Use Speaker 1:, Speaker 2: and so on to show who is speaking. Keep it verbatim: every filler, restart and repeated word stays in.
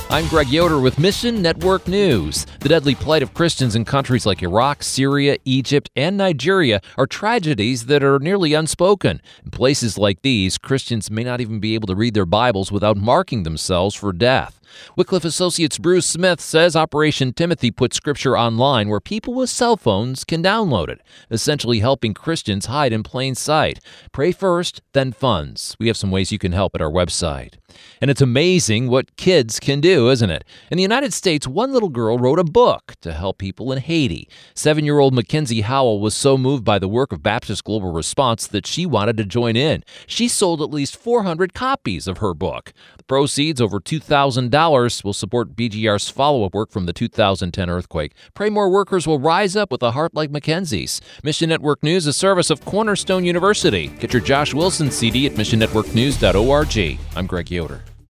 Speaker 1: I'm Greg Yoder with Mission Network News. The deadly plight of Christians in countries like Iraq, Syria, Egypt, and Nigeria are tragedies that are nearly unspoken. In places like these, Christians may not even be able to read their Bibles without marking themselves for death. Wycliffe Associates' Bruce Smith says Operation Timothy puts Scripture online where people with cell phones can download it, essentially helping Christians hide in plain sight. Pray first, then funds. We have some ways you can help at our website. And it's amazing what kids can do, isn't it? In the United States, one little girl wrote a book to help people in Haiti. Seven-year-old Mackenzie Howell was so moved by the work of Baptist Global Response that she wanted to join in. She sold at least four hundred copies of her book. The proceeds, over two thousand dollars, will support B G R's follow-up work from the two thousand ten earthquake. Pray more workers will rise up with a heart like Mackenzie's. Mission Network News, a service of Cornerstone University. Get your Josh Wilson C D at mission network news dot org. I'm Greg Yoder.